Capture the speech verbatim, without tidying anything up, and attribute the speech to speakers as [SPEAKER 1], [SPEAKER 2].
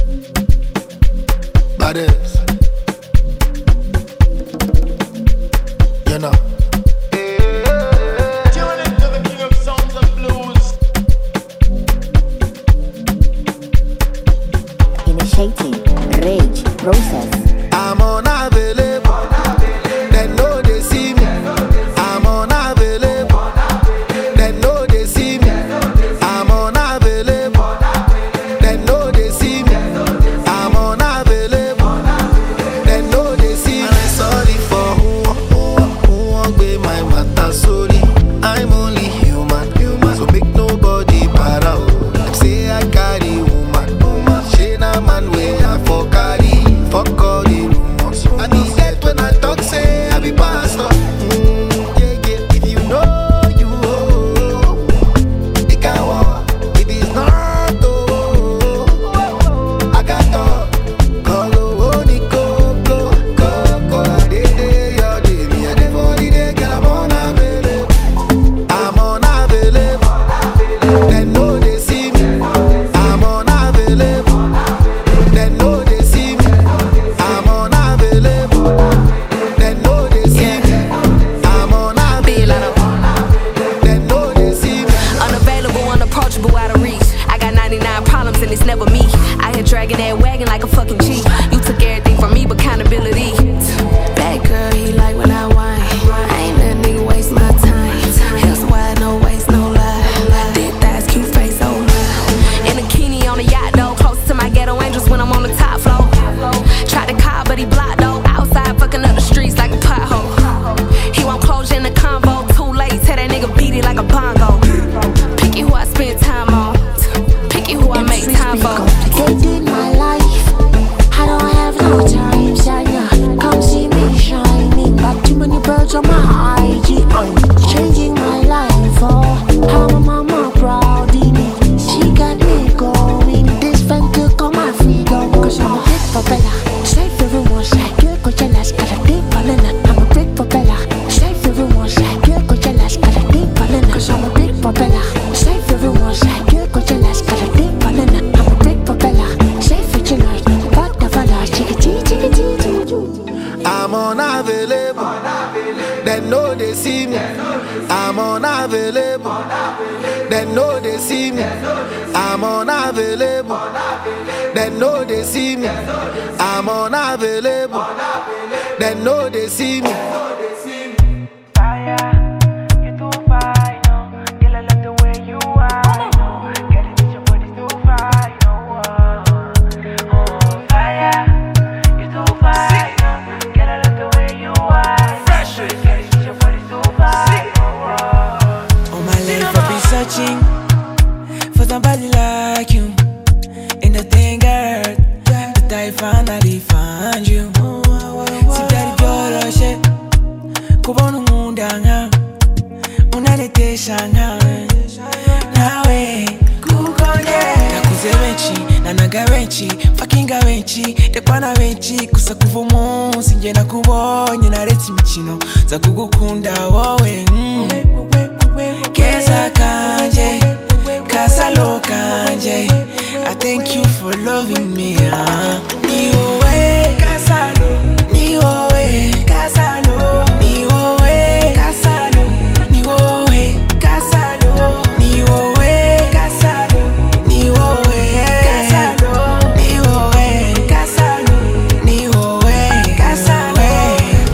[SPEAKER 1] Badass. You know.
[SPEAKER 2] Tune into the king of sounds and blues.
[SPEAKER 3] Initiating rage process.
[SPEAKER 1] I'm unavailable. They know they see me. I'm unavailable. They know they see me. I'm unavailable. They know they see me. I'm unavailable. They know they see me. And I'm sorry for who, who, who won't be my matter. Sorry, I'm only human. human. So make nobody para. Them say I carry woman. woman. She na man way I for carry. Fuck all the rumors. I need that when I talk, say I be pastor. Mm, yeah, yeah. If you know, you oh, it can walk. If it's not, oh, I got talk. Call oh, ni go, go, go, go. Day, day, your day, me a day for the day, girl, I'm unavailable. I'm unavailable. They know they see me. I'm unavailable. They know they see me. I'm unavailable. They know they see me. I'm unavailable. They know they see me.
[SPEAKER 4] Unavailable, unapproachable, out of reach. I got ninety-nine problems and it's never me. I here dragging that wagon like a fucking G. You took everything from me but accountability. That girl, he like when I whine. I ain't let a nigga waste my time. Heels wide, no waist, no lie. Thick thighs, cute face, oh my. In a bikini on a yacht though. Close to my ghetto angels when I'm on the top floor. Tried to call but he blocked though. Outside fucking up the streets like a pothole. He won't close in the convo. Too late, tell that nigga beat it like a bongo. Picky who I spend time on. Picky who I make time for.
[SPEAKER 3] Complicated my life. I don't have no time, Shania. Come see me shining. Got too many birds on my I G. I'm changing my life. Oh, how my mama proud in it. She got me going. This fan took all my freedom. Cause I'm a big propeller. Safe everyone's like good Coachella's got a deep banana. I'm a big propeller. Safe everyone's like good Coachella's got a deep banana. Cause I'm a big propeller. Safe everyone's like good Coachella's got a deep banana. I'm a big propeller. Safe it tonight. But the fella, chickity, chickity, chickity.
[SPEAKER 1] I'm unavailable. They know they see me. I'm unavailable. They know they see me. I'm unavailable. They know they see me. I'm unavailable. They know they see me.
[SPEAKER 5] Fire, you too fine, no. Girl, I love the way you are, no. Girl, it is your body's too fine, no. Oh, fire, you too fine, no. Girl, I love the way you are, fresh. Girl, it is your body's too fine, no.
[SPEAKER 6] All my life I've been searching for somebody like you. And the thing, girl, that I finally find you. See that you're shit. Kubonu mundanga, unaleteshanga. Nawe kukonye. Nakuze wenchi, nanaga wenchi, fakinga wenchi, tekwana wenchi, kusa kuvumu, sinje nakubonye nareti michino, za kugukunda wowe. Mm. Keza kanje, kasalo kanje. I thank you for loving me.